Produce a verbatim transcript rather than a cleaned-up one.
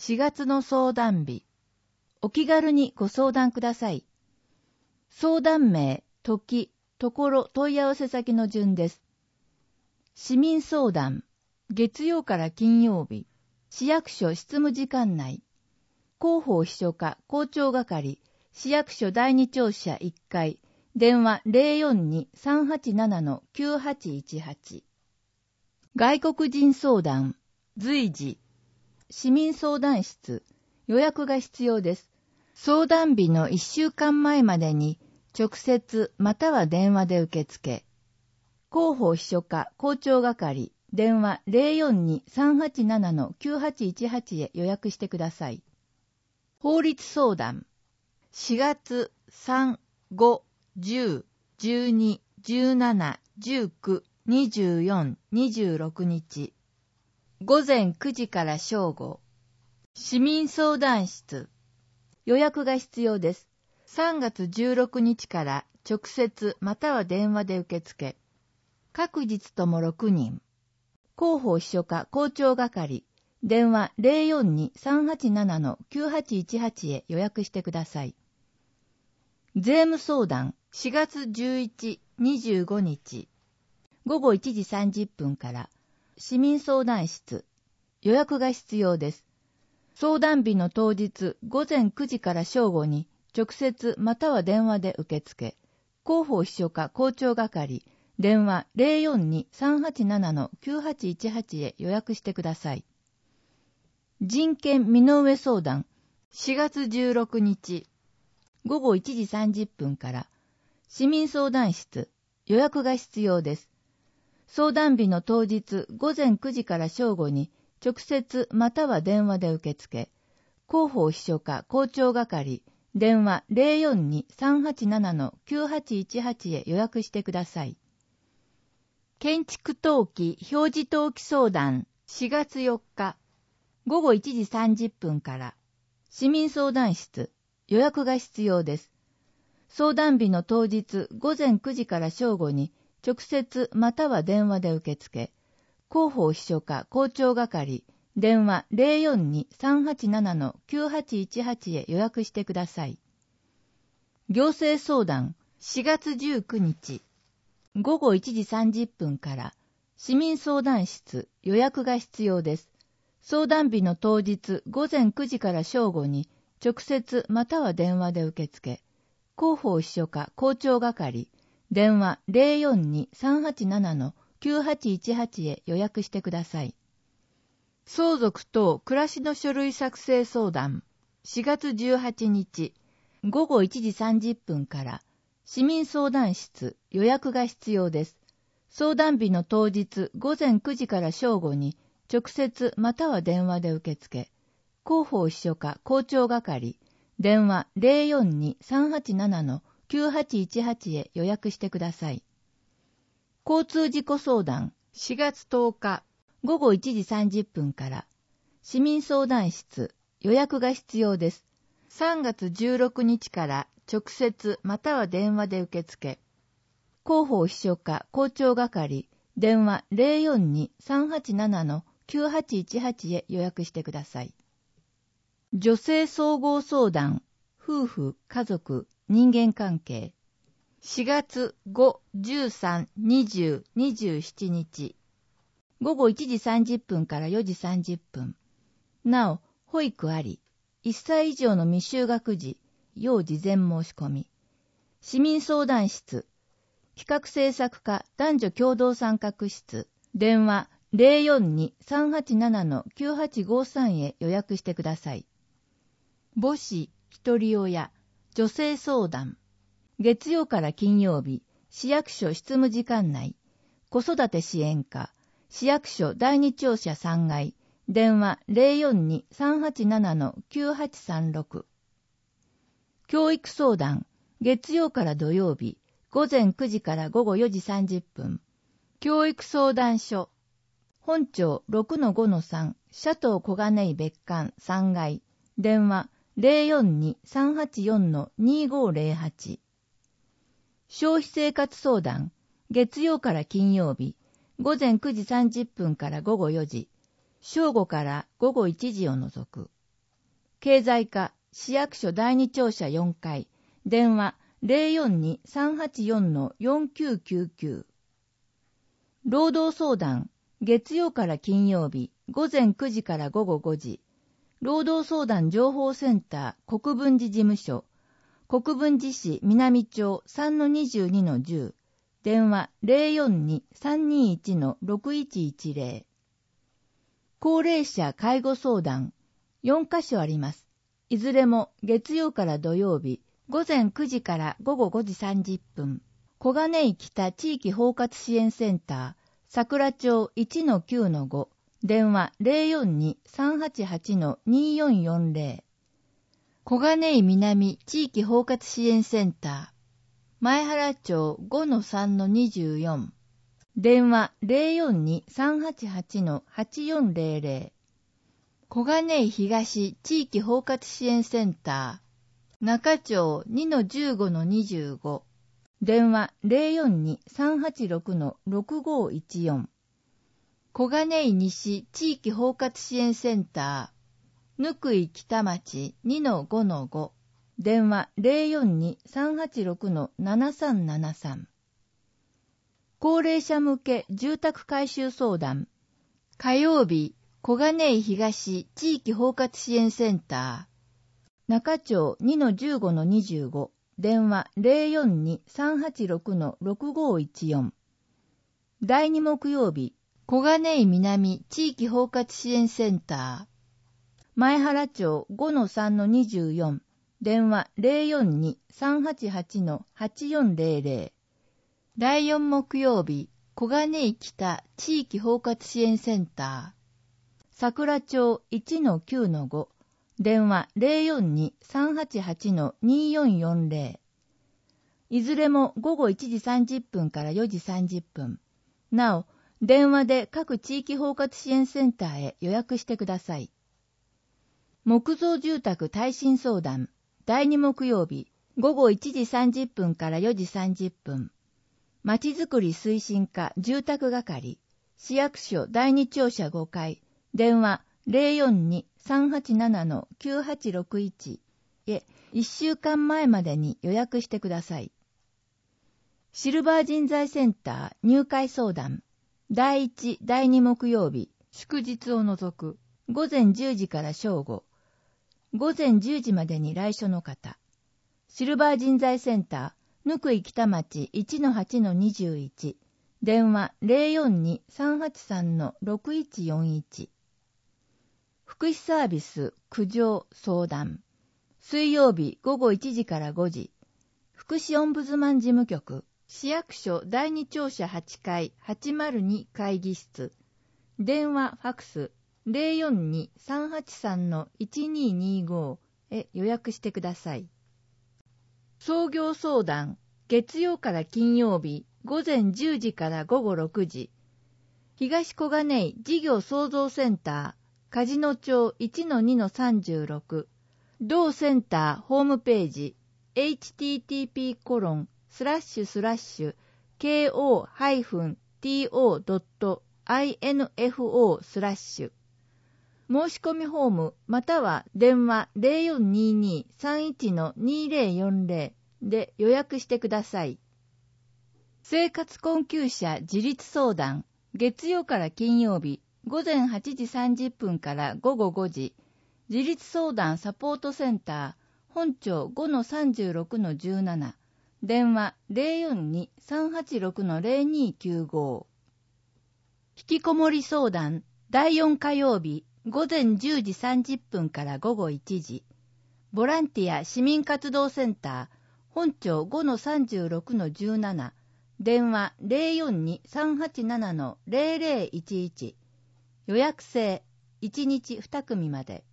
しがつの相談日。お気軽にご相談ください。相談名、時、ところ、問い合わせ先の順です。市民相談、月曜から金曜日、市役所執務時間内、広報秘書課校長係、市役所第二庁舎いっかい、電話 ゼロよんに さんはちなな きゅうはちいちはち。外国人相談、随時、市民相談室、予約が必要です。相談日のいっしゅうかんまえまでに直接または電話で受付。広報秘書課校長係、電話 ゼロよんに さんはちなな きゅうはちいちはち へ予約してください。法律相談、しがつさん、ご、じゅう、じゅうに、じゅうなな、じゅうく、にじゅうよん、にじゅうろくにち。ごぜんくじから正午。市民相談室。予約が必要です。さんがつじゅうろくにちから直接または電話で受付。各日ともろくにん。広報秘書課校長係。電話 ゼロよんに さんはちなな きゅうはちいちはち へ予約してください。税務相談しがつじゅういち、にじゅうごにち。ごごいちじさんじゅっぷんから市民相談室。予約が必要です。相談日の当日ごぜんくじから正午に直接または電話で受付。広報秘書課校長係。電話 ゼロよんに さんはちなな きゅうはちいちはち へ予約してください。人権身の上相談しがつじゅうろくにち。ごごいちじさんじゅっぷんから市民相談室。予約が必要です。相談日の当日ごぜんくじから正午に直接または電話で受付。広報秘書課校長係。電話 ゼロよんに さんはちなな きゅうはちいちはち へ予約してください。建築登記表示登記相談しがつよっか。ごごいちじさんじゅっぷんから市民相談室。予約が必要です。相談日の当日ごぜんくじから正午に直接または電話で受付。広報秘書課校長係。電話 ゼロよんに さんはちなな きゅうはちいちはち へ予約してください。行政相談しがつじゅうくにち。ごごいちじさんじゅっぷんから市民相談室。予約が必要です。相談日の当日ごぜんくじから正午に直接または電話で受付。広報秘書課校長係。電話 ゼロよんに さんはちなな きゅうはちいちはち へ予約してください。相続等暮らしの書類作成相談しがつじゅうはちにち。ごごいちじさんじゅっぷんから市民相談室。予約が必要です。相談日の当日ごぜんくじから正午に直接または電話で受付。広報秘書課校長係。電話 ゼロよんに さんはちなな きゅうはちいちはち へ予約してください。交通事故相談しがつとおか。ごごいちじさんじゅっぷんから市民相談室。予約が必要です。さんがつじゅうろくにちから直接または電話で受付。広報秘書課校長係。電話 ゼロよんに さんはちなな きゅうはちいちはち へ予約してください。女性総合相談夫婦家族人間関係しがつご、じゅうさん、にじゅう、にじゅうしちにち。ごごいちじさんじゅっぷんからよじさんじゅっぷん。なお、保育あり。いっさい以上の未就学児、要事前申し込み。市民相談室。企画制作課男女共同参画室。電話 ゼロよんに さんはちなな きゅうはちごさん へ予約してください。母子、一人親、女性相談。月曜から金曜日、市役所執務時間内。子育て支援課。市役所第二庁舎さんがい。電話 ゼロよんに さんはちなな きゅうはちさんろく。教育相談。月曜から土曜日。ごぜんくじからごごよじさんじゅっぷん。教育相談所。本庁 ろくのごのさん。シャトー小金井別館さんがい。電話 ゼロよんに さんはちよん にごゼロはち。消費生活相談。月曜から金曜日。ごぜんくじさんじゅっぷんからごごよじ。正午からごごいちじを除く。 経済課市役所第二庁舎よんかい、電話 ゼロよんに さんはちよん よんきゅうきゅうきゅう。労働相談、月曜から金曜日、午前くじから午後ごじ。労働相談情報センター国分寺事務所、国分寺市南町 さんのにじゅうにのじゅう、電話 ゼロよんに さんにいち ろくいちいちゼロ。高齢者介護相談、よんカ所あります。いずれも月曜から土曜日、午前くじから午後ごじさんじゅっぷん。小金井北地域包括支援センター、桜町 いちのきゅうのご、電話 ゼロよんに さんはちはち によんよんゼロ。小金井南地域包括支援センター、前原町 ごのさんのにじゅうよん、電話 ゼロよんに さんはちはち はちよんゼロゼロ。小金井東地域包括支援センター、中町 にのじゅうごのにじゅうご、電話 ゼロよんに さんはちろく ろくごいちよん。小金井西地域包括支援センター、ぬくい北町 にのごのご、電話 ゼロよんに さんはちろく ななさんななさん。高齢者向け住宅改修相談、火曜日、小金井東地域包括支援センター、中町 にのじゅうごのにじゅうご、電話 ゼロよんに さんはちろく ろくごいちよん。だいに木曜日、小金井南地域包括支援センター、前原町 ごのさんのにじゅうよん、電話 ゼロよんに さんはちはち はちよんゼロゼロ。だいよん木曜日、小金井北地域包括支援センター、桜町 いちのきゅうのご、電話 ゼロよんに さんはちはち によんよんゼロ。いずれも午後いちじさんじゅっぷんからよじさんじゅっぷん。なお、電話で各地域包括支援センターへ予約してください。木造住宅耐震相談、だいに木曜日、午後いちじさんじゅっぷんからよじさんじゅっぷん。まちづくり推進課住宅係、市役所だいに庁舎ごかい、電話 ゼロよんに さんはちなな きゅうはちろくいち へいっしゅうかんまえまでに予約してください。シルバー人材センター入会相談、だいいち、だいに木曜日、祝日を除く、午前じゅうじから正午、午前じゅうじまでに来所の方。シルバー人材センター、ぬくい北町 いちのはちのにじゅういち、電話 ゼロよんに さんはちさん ろくいちよんいち。福祉サービス苦情相談、水曜日午後いちじからごじ、福祉オンブズマン事務局、市役所だいに庁舎はちかいはちまるに会議室、電話ファクスゼロよんに さんはちさん いちににご へ予約してください。創業相談、月曜から金曜日、午前じゅうじから午後ろくじ、東小金井事業創造センター、梶野町 いちのにのさんじゅうろく、同センターホームページ、エイチティーティーピーコロンスラッシュスラッシュケーオーハイフンティーオードットアイエヌエフオースラッシュ。申し込みフォームまたは電話 ゼロよんにに さんいち にゼロよんゼロ で予約してください。生活困窮者自立相談、月曜から金曜日、午前はちじさんじゅっぷんから午後ごじ、自立相談サポートセンター、本町 ごのさんじゅうろくのじゅうなな、電話 ゼロよんに さんはちろくのゼロにきゅうご。引きこもり相談、だいよん火曜日、午前じゅうじさんじゅっぷんから午後いちじ、ボランティア市民活動センター、本町 ごのさんじゅうろくのじゅうなな、電話 ゼロよんに さんはちななのゼロゼロいちいち、予約制いちにちに組まで。